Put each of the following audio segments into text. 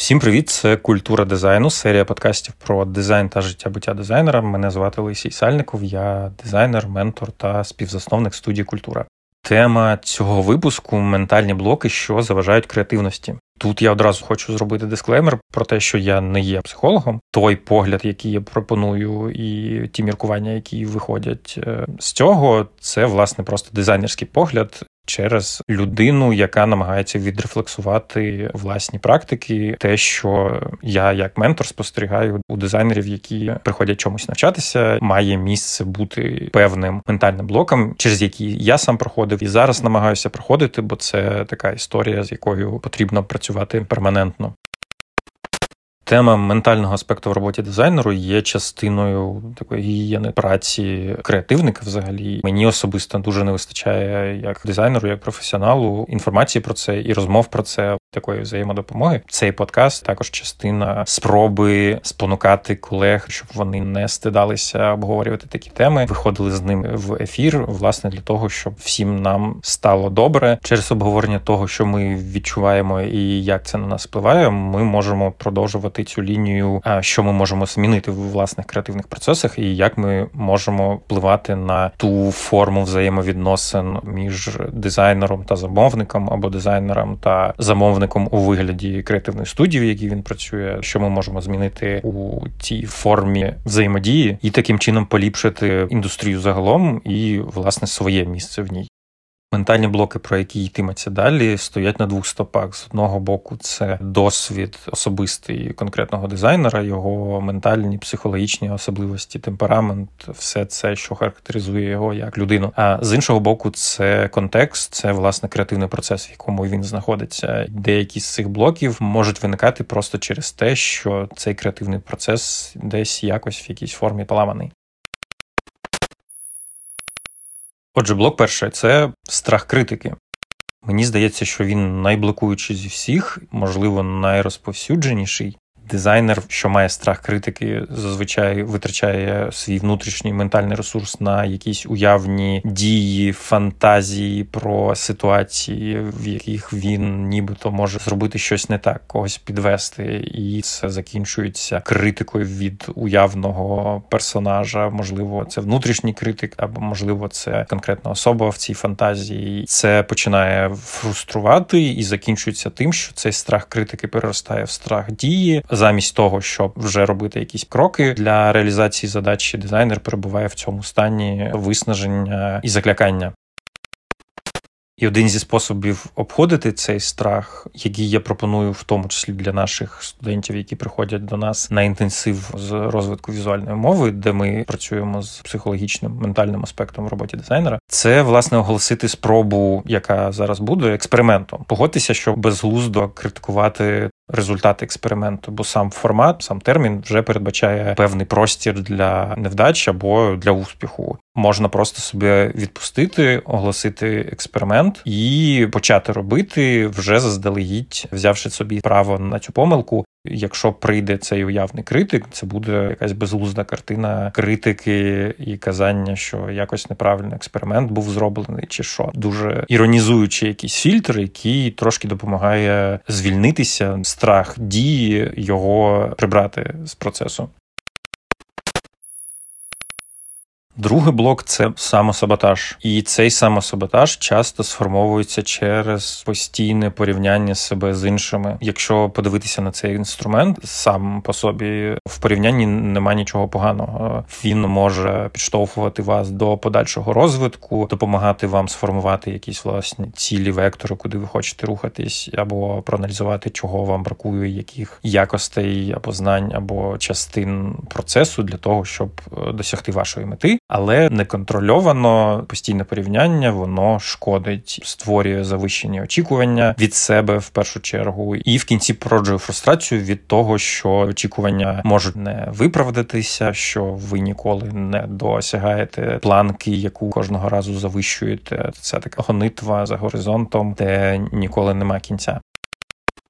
Всім привіт! Це «Культура дизайну», серія подкастів про дизайн та життя-буття дизайнера. Мене звати Олексій Сальников, я дизайнер, ментор та співзасновник студії «Культура». Тема цього випуску – ментальні блоки, що заважають креативності. Тут я одразу хочу зробити дисклеймер про те, що я не є психологом. Той погляд, який я пропоную, і ті міркування, які виходять з цього, це, власне, просто дизайнерський погляд через людину, яка намагається відрефлексувати власні практики, те, що я як ментор спостерігаю у дизайнерів, які приходять чомусь навчатися, має місце бути певним ментальним блоком, через який я сам проходив і зараз намагаюся проходити, бо це така історія, з якою потрібно працювати перманентно. Тема ментального аспекту в роботі дизайнеру є частиною такої гігієни праці креативника взагалі. Мені особисто дуже не вистачає як дизайнеру, як професіоналу інформації про це і розмов про це, такої взаємодопомоги. Цей подкаст також частина спроби спонукати колег, щоб вони не стидалися обговорювати такі теми, виходили з ними в ефір, власне, для того, щоб всім нам стало добре. Через обговорення того, що ми відчуваємо і як це на нас впливає, ми можемо продовжувати цю лінію, що ми можемо змінити в власних креативних процесах і як ми можемо впливати на ту форму взаємовідносин між дизайнером та замовником або дизайнером та замовником у вигляді креативної студії, в якій він працює, що ми можемо змінити у цій формі взаємодії і таким чином поліпшити індустрію загалом і, власне, своє місце в ній. Ментальні блоки, про які йтиметься далі, стоять на двох стопах. З одного боку, це досвід особистий конкретного дизайнера, його ментальні, психологічні особливості, темперамент, все це, що характеризує його як людину. А з іншого боку, це контекст, це, власне, креативний процес, в якому він знаходиться. Деякі з цих блоків можуть виникати просто через те, що цей креативний процес десь якось в якійсь формі поламаний. Отже, блок перший – це страх критики. Мені здається, що він найблокуючий зі всіх, можливо, найрозповсюдженіший. Дизайнер, що має страх критики, зазвичай витрачає свій внутрішній ментальний ресурс на якісь уявні дії, фантазії про ситуації, в яких він нібито може зробити щось не так, когось підвести, і це закінчується критикою від уявного персонажа. Можливо, це внутрішній критик, або, можливо, це конкретна особа в цій фантазії. Це починає фруструвати і закінчується тим, що цей страх критики переростає в страх дії. Замість того, щоб вже робити якісь кроки для реалізації задачі, дизайнер перебуває в цьому стані виснаження і заклякання. І один зі способів обходити цей страх, який я пропоную в тому числі для наших студентів, які приходять до нас на інтенсив з розвитку візуальної мови, де ми працюємо з психологічним, ментальним аспектом в роботі дизайнера, це, власне, оголосити спробу, яка зараз буде, експериментом. Погодьтеся, що безглуздо критикувати результати експерименту, бо сам формат, сам термін вже передбачає певний простір для невдач або для успіху. Можна просто собі відпустити, оголосити експеримент і почати робити вже заздалегідь, взявши собі право на цю помилку. Якщо прийде цей уявний критик, це буде якась безглузда картина критики і казання, що якось неправильний експеримент був зроблений, чи що. Дуже іронізуючи якийсь фільтр, який трошки допомагає звільнитися, страх дії, його прибрати з процесу. Другий блок – це самосаботаж. І цей самосаботаж часто сформовується через постійне порівняння себе з іншими. Якщо подивитися на цей інструмент, сам по собі в порівнянні нема нічого поганого. Він може підштовхувати вас до подальшого розвитку, допомагати вам сформувати якісь власні цілі, вектори, куди ви хочете рухатись, або проаналізувати, чого вам бракує, яких якостей, або знань, або частин процесу для того, щоб досягти вашої мети. Але неконтрольовано постійне порівняння, воно шкодить, створює завищені очікування від себе в першу чергу і в кінці породжує фрустрацію від того, що очікування можуть не виправдатися, що ви ніколи не досягаєте планки, яку кожного разу завищуєте. Це така гонитва за горизонтом, де ніколи нема кінця.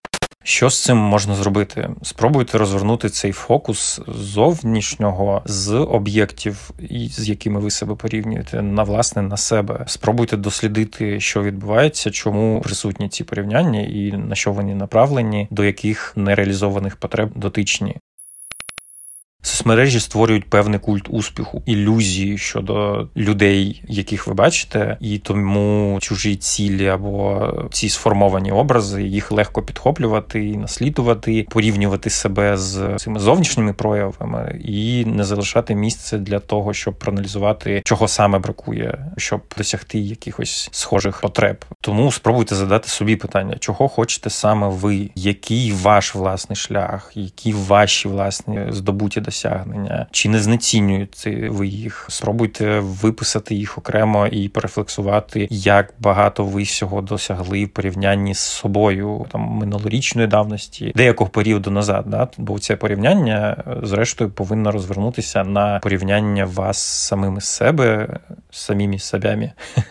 Що з цим можна зробити? Спробуйте розвернути цей фокус зовнішнього, з об'єктів, з якими ви себе порівнюєте, на себе. Спробуйте дослідити, що відбувається, чому присутні ці порівняння і на що вони направлені, до яких нереалізованих потреб дотичні. Соцмережі створюють певний культ успіху, ілюзії щодо людей, яких ви бачите, і тому чужі цілі або ці сформовані образи, їх легко підхоплювати і наслідувати, порівнювати себе з цими зовнішніми проявами і не залишати місце для того, щоб проаналізувати, чого саме бракує, щоб досягти якихось схожих потреб. Тому спробуйте задати собі питання, чого хочете саме ви, який ваш власний шлях, які ваші власні здобуті досягнення, чи не знецінюєте ви їх. Спробуйте виписати їх окремо і порефлексувати, як багато ви всього досягли в порівнянні з собою, там, минулорічної давності, деякого періоду назад. Да? Бо це порівняння, зрештою, повинно розвернутися на порівняння вас з самими самими собами.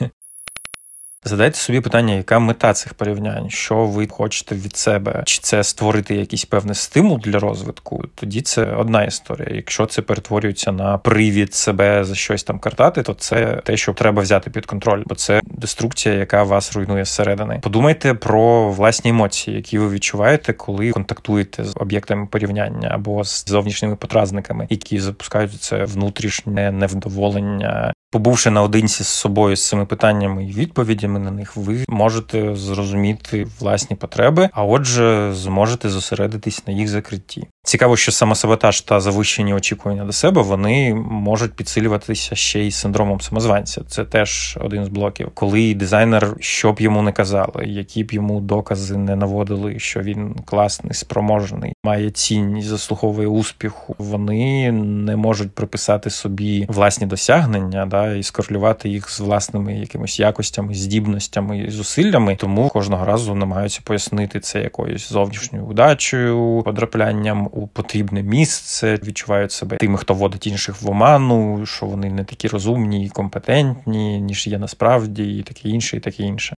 Задайте собі питання, яка мета цих порівнянь, що ви хочете від себе, чи це створити якийсь певний стимул для розвитку, тоді це одна історія. Якщо це перетворюється на привід себе за щось там картати, то це те, що треба взяти під контроль, бо це деструкція, яка вас руйнує зсередини. Подумайте про власні емоції, які ви відчуваєте, коли контактуєте з об'єктами порівняння або з зовнішніми подразниками, які запускають це внутрішнє невдоволення. Побувши наодинці з собою з цими питаннями і відповідями на них, ви можете зрозуміти власні потреби, а отже, зможете зосередитись на їх закритті. Цікаво, що самосаботаж та завищені очікування до себе, вони можуть підсилюватися ще й синдромом самозванця. Це теж один з блоків. Коли дизайнер, що б йому не казали, які б йому докази не наводили, що він класний, спроможний, має цінність, заслуговує успіху, вони не можуть приписати собі власні досягнення, і скорелювати їх з власними якимись якостями, здібностями і зусиллями, тому кожного разу намагаються пояснити це якоюсь зовнішньою удачею, потраплянням у потрібне місце, відчувають себе тими, хто вводить інших в оману, що вони не такі розумні і компетентні, ніж є насправді, і таке інше, і таке інше.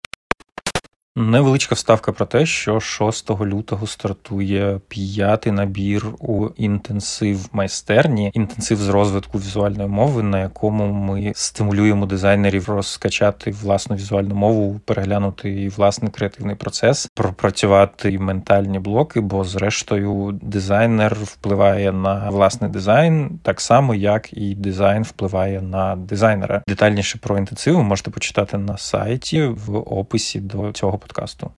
Невеличка вставка про те, що 6 лютого стартує 5-й набір у інтенсив майстерні, інтенсив з розвитку візуальної мови, на якому ми стимулюємо дизайнерів розкачати власну візуальну мову, переглянути власний креативний процес, пропрацювати ментальні блоки, бо зрештою дизайнер впливає на власний дизайн так само, як і дизайн впливає на дизайнера. Детальніше про інтенсив ви можете почитати на сайті в описі до цього подкасту.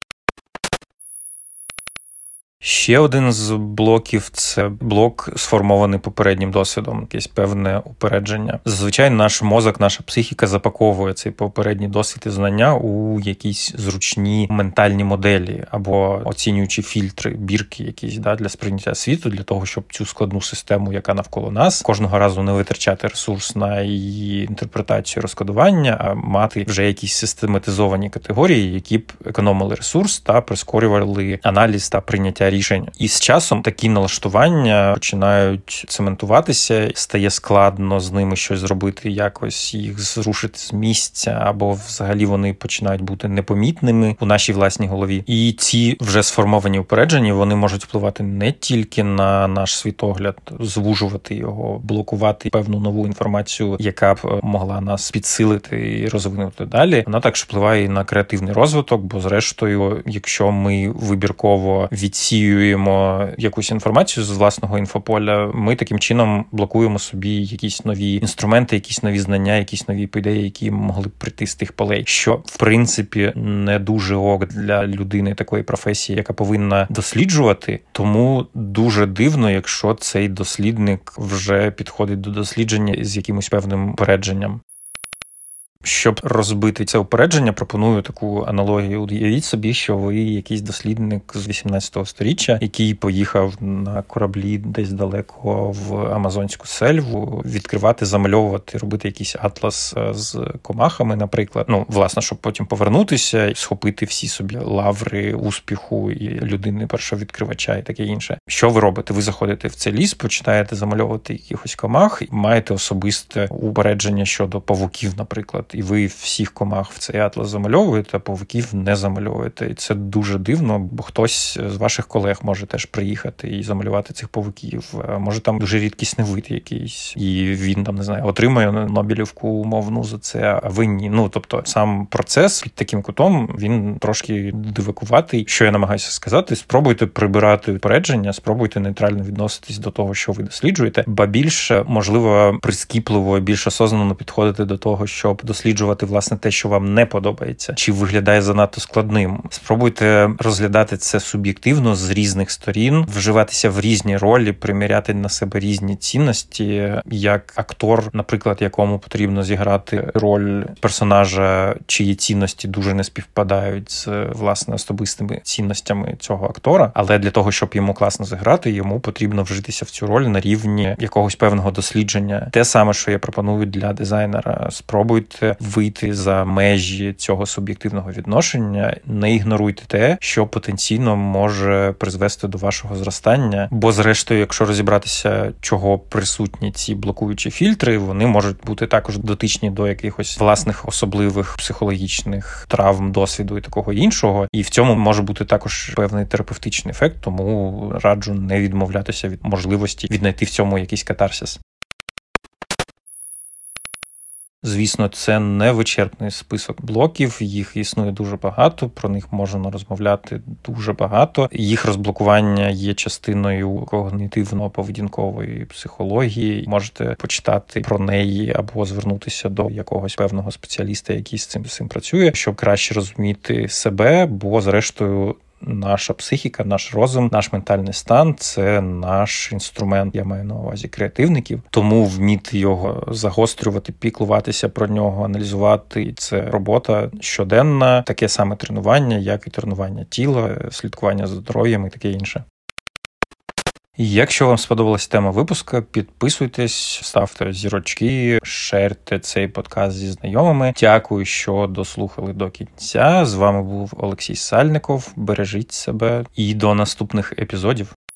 Ще один з блоків – це блок, сформований попереднім досвідом, якесь певне упередження. Зазвичай наш мозок, наша психіка запаковує цей попередній досвід і знання у якісь зручні ментальні моделі або оцінюючі фільтри, бірки якісь для сприйняття світу, для того, щоб цю складну систему, яка навколо нас, кожного разу не витрачати ресурс на її інтерпретацію, розкодування, а мати вже якісь систематизовані категорії, які б економили ресурс та прискорювали аналіз та прийняття рішень. І з часом такі налаштування починають цементуватися, стає складно з ними щось зробити, якось їх зрушити з місця, або взагалі вони починають бути непомітними у нашій власній голові. І ці вже сформовані упередження, вони можуть впливати не тільки на наш світогляд, звужувати його, блокувати певну нову інформацію, яка б могла нас підсилити і розвинути далі. Вона також впливає і на креативний розвиток, бо зрештою, якщо ми вибірково відсіюємо якусь інформацію з власного інфополя, ми таким чином блокуємо собі якісь нові інструменти, якісь нові знання, якісь нові ідеї, які могли б прийти з тих полей, що, в принципі, не дуже ок для людини такої професії, яка повинна досліджувати, тому дуже дивно, якщо цей дослідник вже підходить до дослідження з якимось певним упередженням. Щоб розбити це упередження, пропоную таку аналогію. Уявіть собі, що ви якийсь дослідник з 18-го сторіччя, який поїхав на кораблі десь далеко в Амазонську сельву, відкривати, замальовувати, робити якийсь атлас з комахами, наприклад. Власне, щоб потім повернутися і схопити всі собі лаври успіху і людини першовідкривача і таке інше. Що ви робите? Ви заходите в цей ліс, починаєте замальовувати якихось комах, і маєте особисте упередження щодо павуків, наприклад. і ви всіх комах в цей атлас замальовуєте, а павуків не замальовуєте. І це дуже дивно, бо хтось з ваших колег може теж приїхати і замалювати цих павуків. Може там дуже рідкісний вид якийсь, і він там, не знаю, отримає Нобелівку умовну за це, а ви ні. Тобто сам процес під таким кутом, він трошки дивакуватий. Що я намагаюся сказати? Спробуйте прибирати упередження, спробуйте нейтрально відноситись до того, що ви досліджуєте, ба більше, можливо, прискіпливо, більш осознано підходити до того, щоб досліджувати, власне, те, що вам не подобається, чи виглядає занадто складним. Спробуйте розглядати це суб'єктивно з різних сторін, вживатися в різні ролі, приміряти на себе різні цінності, як актор, наприклад, якому потрібно зіграти роль персонажа, чиї цінності дуже не співпадають з, власне, особистими цінностями цього актора, але для того, щоб йому класно зіграти, йому потрібно вжитися в цю роль на рівні якогось певного дослідження. Те саме, що я пропоную для дизайнера. Спробуйте вийти за межі цього суб'єктивного відношення, не ігноруйте те, що потенційно може призвести до вашого зростання, бо зрештою, якщо розібратися, чого присутні ці блокуючі фільтри, вони можуть бути також дотичні до якихось власних особливих психологічних травм, досвіду і такого іншого, і в цьому може бути також певний терапевтичний ефект, тому раджу не відмовлятися від можливості віднайти в цьому якийсь катарсис. Звісно, це не вичерпний список блоків, їх існує дуже багато, про них можна розмовляти дуже багато. Їх розблокування є частиною когнітивно-поведінкової психології. Можете почитати про неї або звернутися до якогось певного спеціаліста, який з цим працює, щоб краще розуміти себе, бо зрештою наша психіка, наш розум, наш ментальний стан – це наш інструмент, я маю на увазі креативників. Тому вміти його загострювати, піклуватися про нього, аналізувати – це робота щоденна, таке саме тренування, як і тренування тіла, слідкування за здоров'ям і таке інше. Якщо вам сподобалась тема випуску, підписуйтесь, ставте зірочки, шерте цей подкаст зі знайомими. Дякую, що дослухали до кінця. З вами був Олексій Сальников. Бережіть себе і до наступних епізодів.